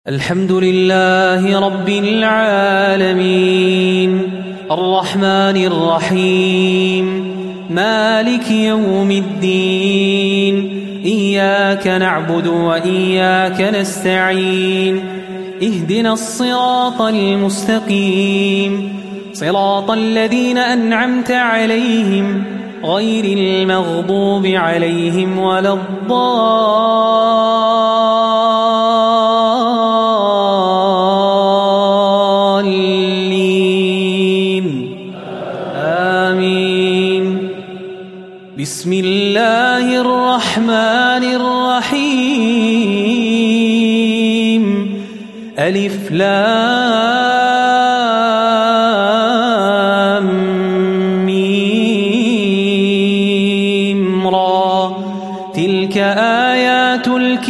الحمد لله رب العالمين الرحمن الرحيم مالك يوم الدين إياك نعبد وإياك نستعين اهدنا الصراط المستقيم صراط الذين أنعمت عليهم غير المغضوب عليهم ولا الضالين آمين. بسم الله الرحمن الرحيم ألف لام ميم را تلك آيات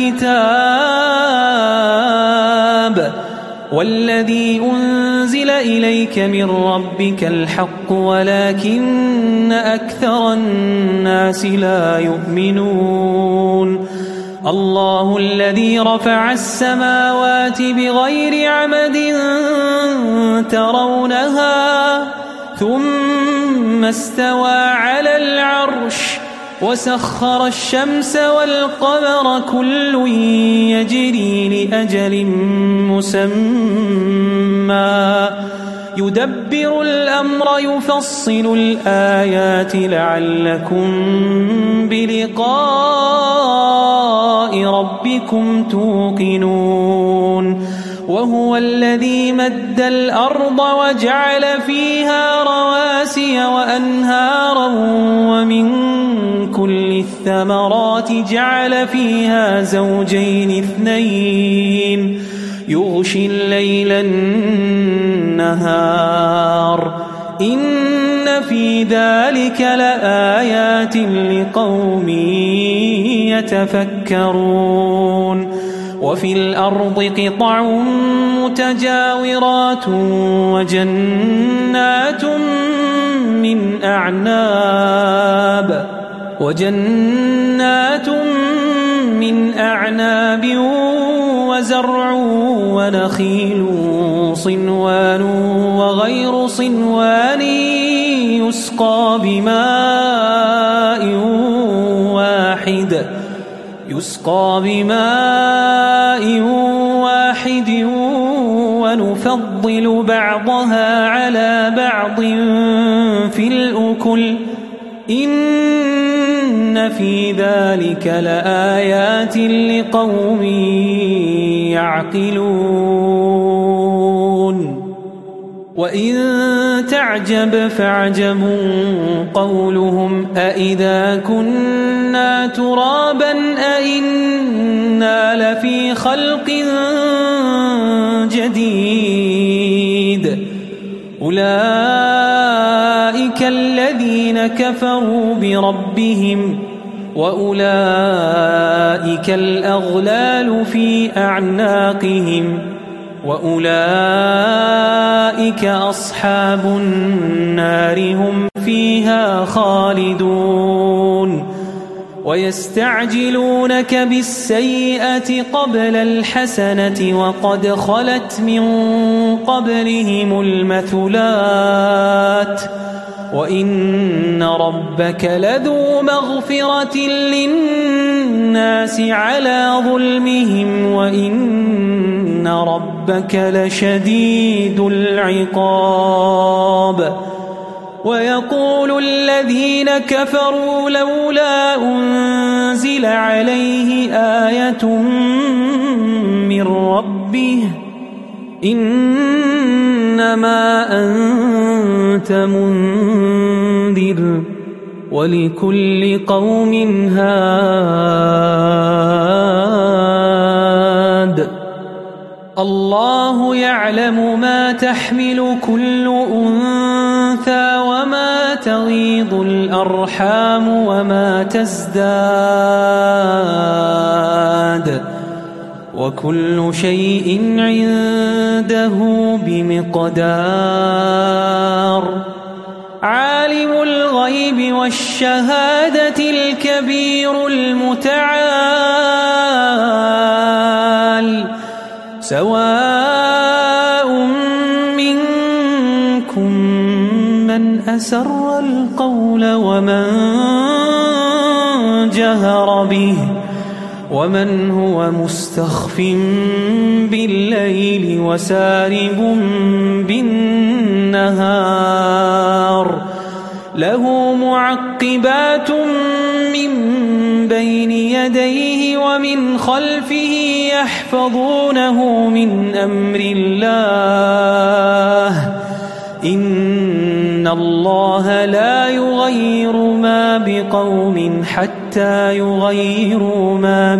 الكتاب والذي أنزل إليك من ربك الحق ولكن أكثر الناس لا يؤمنون. الله الذي رفع السماوات بغير عمد ترونها ثم استوى على العرش وسخر الشمس والقمر كل يجري لأجل مسمى يدبر الأمر يفصل الآيات لعلكم بلقاء ربكم توقنون. وهو الذي مد الأرض وجعل فيها رواسي وأنهارا ومن كل الثمرات جعل فيها زوجين اثنين يغشي الليل النهار إن في ذلك لآيات لقوم يتفكرون. وفي الأرض قطع متجاورات وجنات من أعناب وزرع ونخيل صنوان وغير صنوان يسقى بماء واحد ونفضل بعضها على بعض في الأكل إن في ذلك لآيات لقوم يعقلون. وإن تعجب فعجب قولهم أإذا كنا ترابا أإنا لفي خلق جديد أولئك الذين كفروا بربهم وأولئك الأغلال في أعناقهم وأولئك أصحاب النار هم فيها خالدون. ويستعجلونك بالسيئة قبل الحسنة وقد خلت من قبلهم المثلات وإن ربك لذو مغفرة للناس على ظلمهم وإن ربك لشديد العقاب. ويقول الذين كفروا لولا أنزل عليه آية من ربه إنما أنت منذر ولكل قوم هاد. الله يعلم ما تحمل كل أنثى وما تغيض الأرحام وما تزداد وكل شيء عنده بمقدار. عالم الغيب والشهادة الكبير المتعال سواء منكم من أسر القول ومن جهر به ومن هو مستخف بالليل وسارب بالنهار له معقبات من بين يديه ومن خلفه يحفظونه من أمر الله إن الله لا يغير ما بقوم حتى يغيروا ما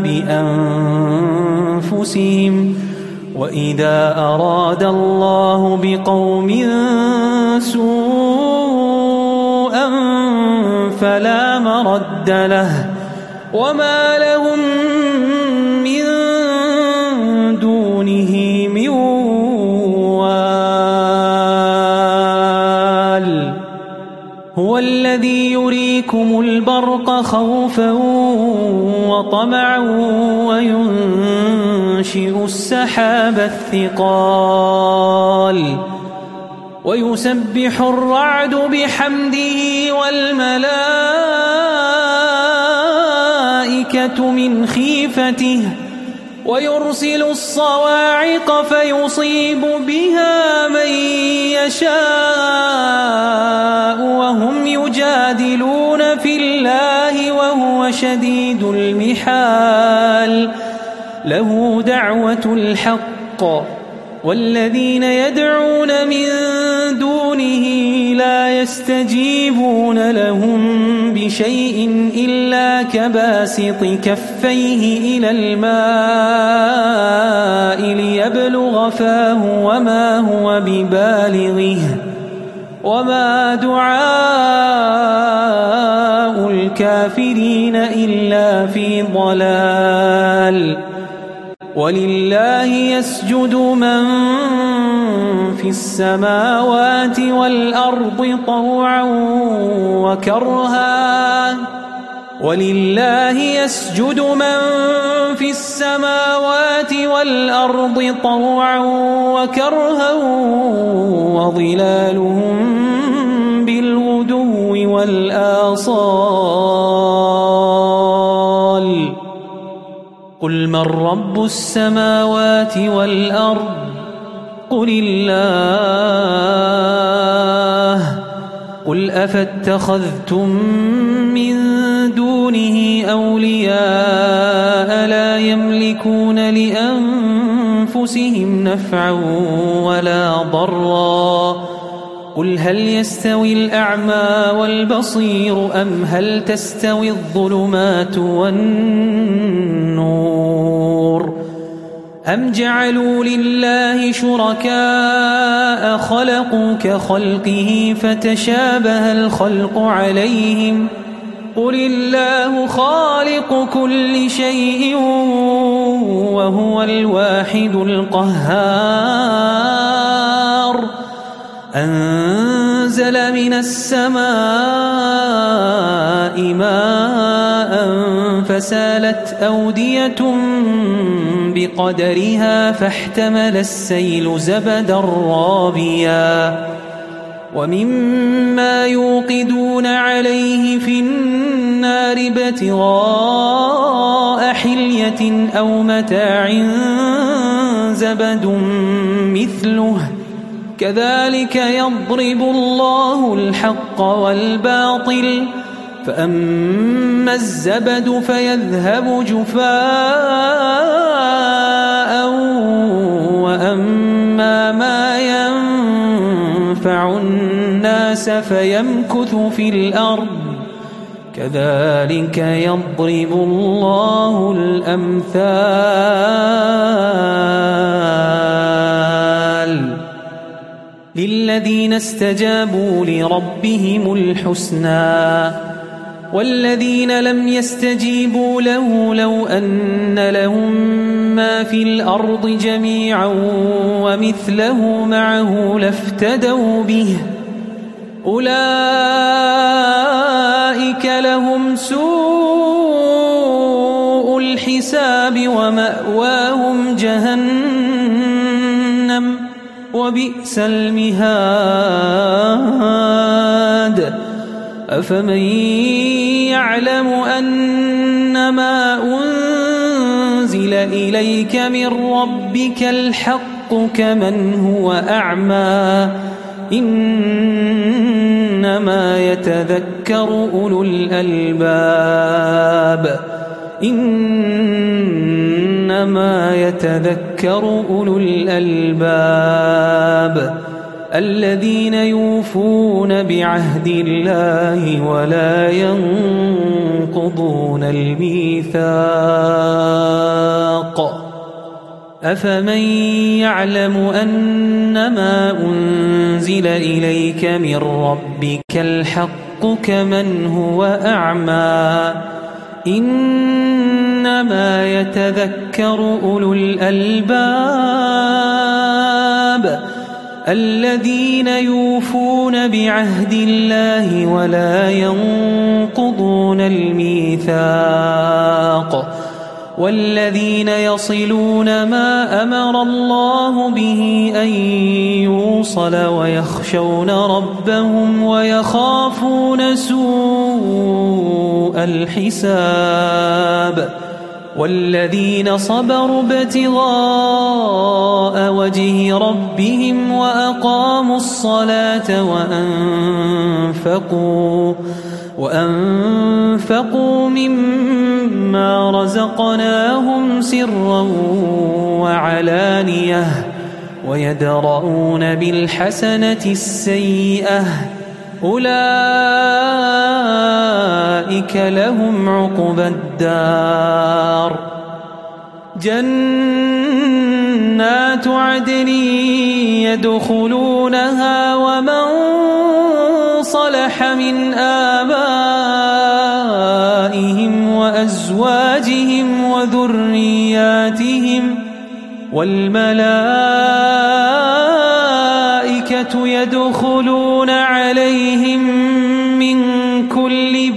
بأنفسهم وإذا أراد الله بقوم سوءا فلا مرد له وما لهم من دونه من وال هو الذي يريكم البرق خوفا وطمعا وينشئ السحاب الثقال ويسبح الرعد بحمده والملائكة من خيفته ويرسل الصواعق فيصيب بها من يشاء وهم يجادلون في الله وهو شديد المحال له دعوة الحق والذين يدعون من دونه لا يستجيبون لهم بشيء إلا كباسط كفيه إلى الماء ليبلغ فاه وما هو ببالغه وما دعاء الكافرين إلا في ضلال ولله يسجد من في السماوات والأرض طوعا وكرها ولله يسجد من في السماوات والأرض طوعا وكرها وظلالهم بالغدو والآصال قل من رب السماوات والأرض قل الله قل أفاتخذتم من دونه أولياء لا يملكون لأنفسهم نفعا ولا ضرا قل هل يستوي الأعمى والبصير أم هل تستوي الظلمات والنور أم جعلوا لله شركاء خلقوا كخلقه فتشابه الخلق عليهم قل الله خالق كل شيء وهو الواحد القهار أنزل من السماء ماء فسالت أودية بقدرها فاحتمل السيل زبدا رابيا ومما يوقدون عليه في النار ابتغاء حلية أو متاع زبد مثله كذلك يضرب الله الحق والباطل فأما الزبد فيذهب جفاء وأما ما ينفع الناس فيمكث في الأرض كذلك يضرب الله الأمثال للذين استجابوا لربهم الحسنى والذين لم يستجيبوا له لو أن لهم ما في الأرض جميعا ومثله معه لافتدوا به أولئك لهم سوء الحساب ومأواهم جهنم وبئس المهاد أفمن يعلم أنما أنزل إليك من ربك الحق كمن هو أعمى إنما يتذكر أولو الألباب إنما يتذكر أولو الألباب الذين يوفون بعهد الله ولا ينقضون الميثاق أفمن يعلم أنما أنزل إليك من ربك الحق كمن هو أعمى إنما يتذكر أولو الألباب الذين يوفون بعهد الله ولا ينقضون الميثاق والذين يصلون ما أمر الله به أن يوصل ويخشون ربهم ويخافون سوء الحساب والذين صبروا ابتغاء وجه ربهم وأقاموا الصلاة وأنفقوا مما رزقناهم سرا وعلانية ويدرؤون بالحسنة السيئة أولئك لهم عقبى الدار جنات عدن يدخلونها ومن صلح من آبائهم وأزواجهم وذرياتهم والملائكة يدخلون عليهم من كل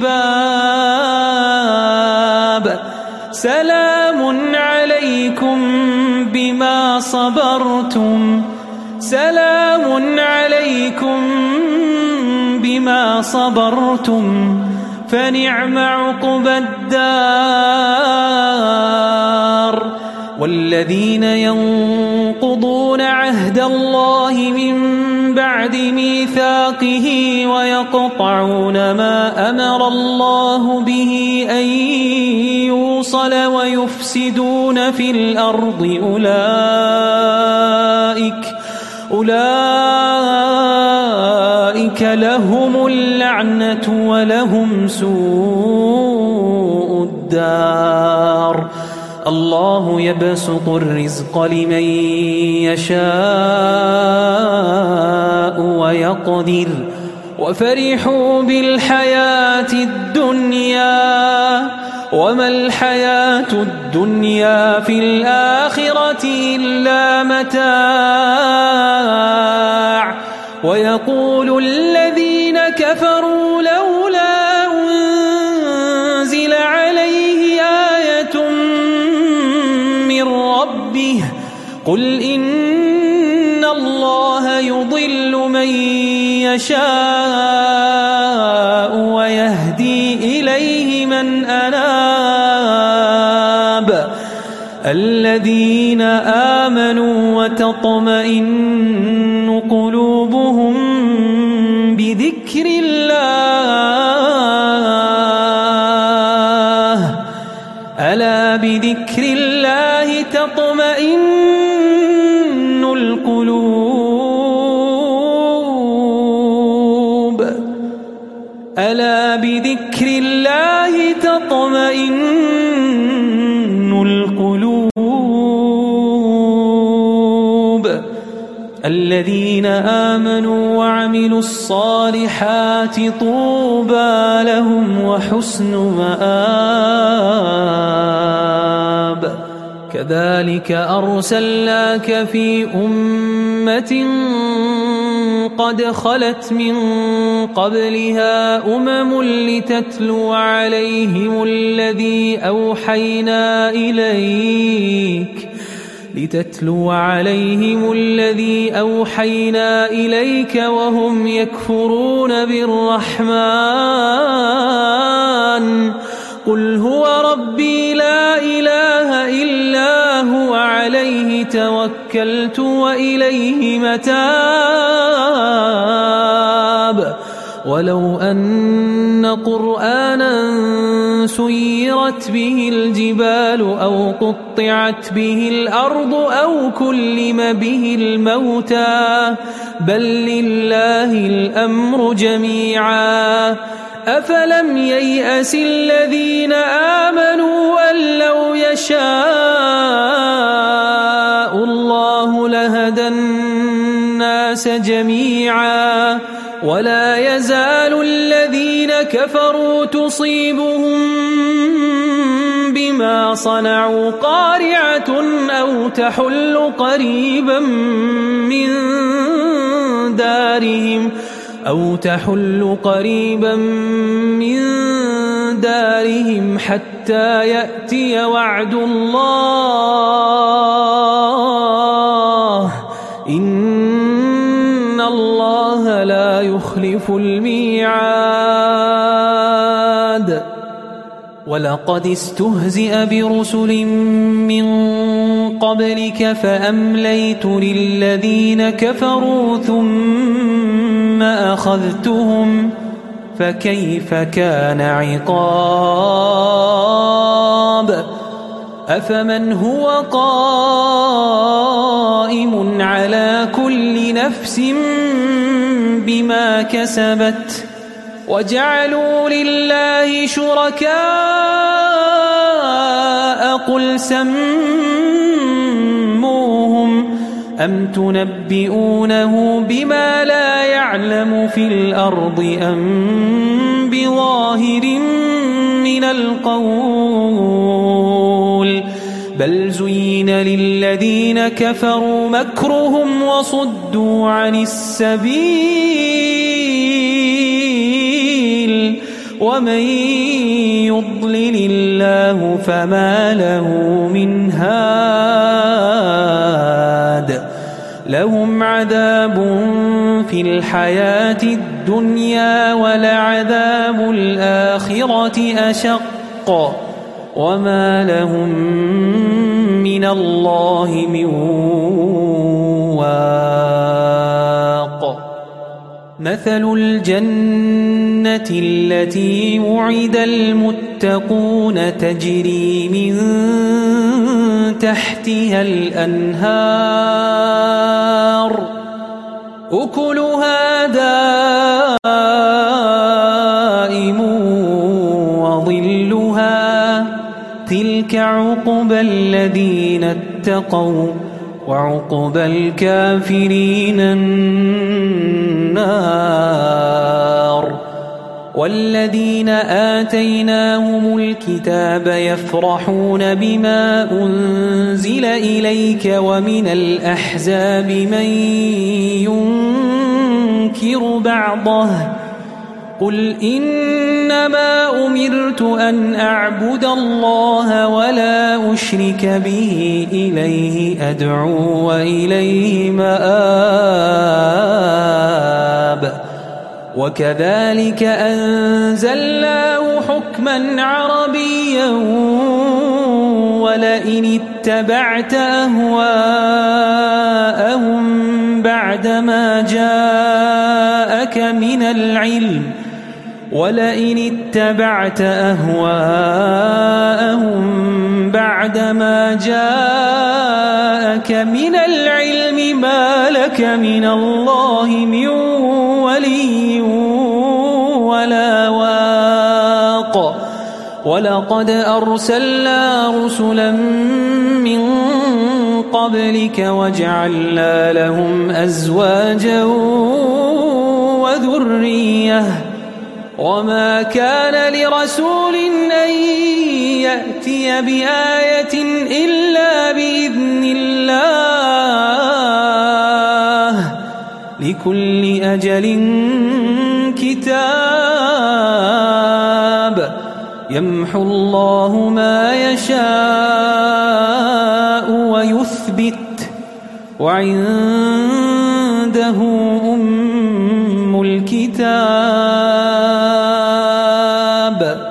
باب سلام عليكم بما صبرتم سلام عليكم بما صبرتم فنعم عقبى الدار والذين ينقضون عهد الله من بعد ميثاقه ويقطعون ما أمر الله به أن يوصل ويفسدون في الأرض أولئك لهم اللعنة ولهم سوء الدار الله يبسط الرزق لمن يشاء ويقدر وفرحوا بالحياة الدنيا وما الحياة الدنيا في الآخرة إلا متاع ويقول الذين كفروا لولا أنزل عليه آية من ربه قل إن الله يضل من يشاء ويهدي إليه من أناب الذين آمنوا وتطمئن قلوبهم بذكر الله ألا بذكر الله تطمئن القلوب ألا بذكر الله تطمئن القلوب الذين آمنوا وعملوا الصالحات طوبى لهم وحسن مآب كذلك أرسلناك في أمة قد خلت من قبلها أمم لتتلو عليهم الذي أوحينا إليك لتتلو عليهم الذي أوحينا إليك وهم يكفرون بالرحمن قل هو ربي لا إله إلا هو عليه توكلت وإليه متاب ولو أن قرآنا سيرت به الجبال أو قطعت به الأرض أو كلم به الموتى بل لله الأمر جميعا أفلم ييأس الذين آمنوا أن لو يشاء الله لهدى الناس جميعا ولا يزال الذين كفروا تصيبهم بما صنعوا قارعة أو تحل قريبا من دارهم حتى يأتي وعد الله إن الله لا يخلف الميعاد ولقد استهزئ برسل من قبلك فأمليت للذين كفروا ثم أخذتهم فكيف كان عقاب أفمن هو قائم على كل نفس بما كسبت وجعلوا لله شركاء قل سموهم أم تنبئونه بما لا يعلم في الأرض أم بظاهر من القول بل زين للذين كفروا مكرهم وصدوا عن السبيل ومن يضلل الله فما له من هاد لهم عذاب في الحياة الدنيا ولعذاب الآخرة أشق وما لهم من الله من واق مثل الجنة التي وعد المتقون تجري من تحتها الأنهار أكلها دائم وظلها تلك عقبى الذين اتقوا وعقبى الكافرين النار والذين آتيناهم الكتاب يفرحون بما أنزل إليك ومن الأحزاب من ينكر بعضه قل إنما أمرت أن أعبد الله ولا أشرك به إليه أدعو وإليه مآب وكذلك أنزلناه حكما عربيا ولئن اتبعت أهواءهم بعدما جاءك من العلم ما لك من الله من ولي ولا واق ولقد أرسلنا رسلا من قبلك وجعلنا لهم أزواجا وذرية وما كان لرسول أن يأتي بآية إلا بإذن الله لكل أجل كتاب يمحو الله ما يشاء ويثبت وعنده أم الكتاب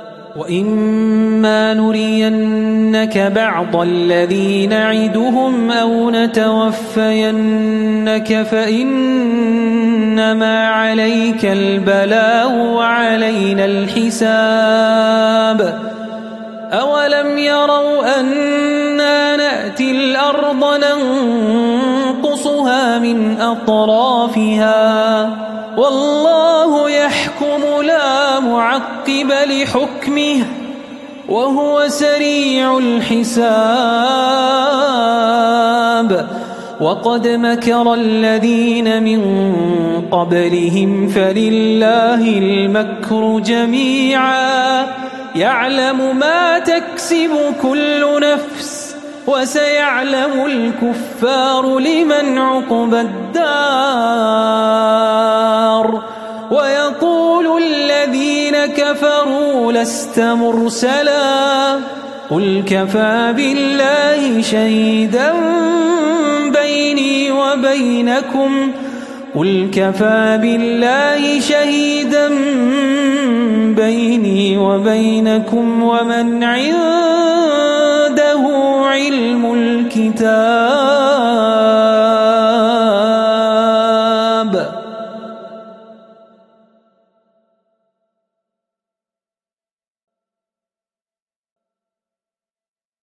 وإما نرينك بعض الذي نعدهم أو نتوفينك فإنما عليك البلاغ وعلينا الحساب أولم يروا أنا نأتي الأرض ننقصها من أطرافها والله يحكم لا معقب لحكمه وهو سريع الحساب وقد مكر الذين من قبلهم فلله المكر جميعا يعلم ما تكسب كل نفس وسيعلم الكفار لمن عقبى الدار ويقول الذين كفروا لست مرسلا قل كفى بالله شهيدا بيني وبينكم ومن عنده علم الكتاب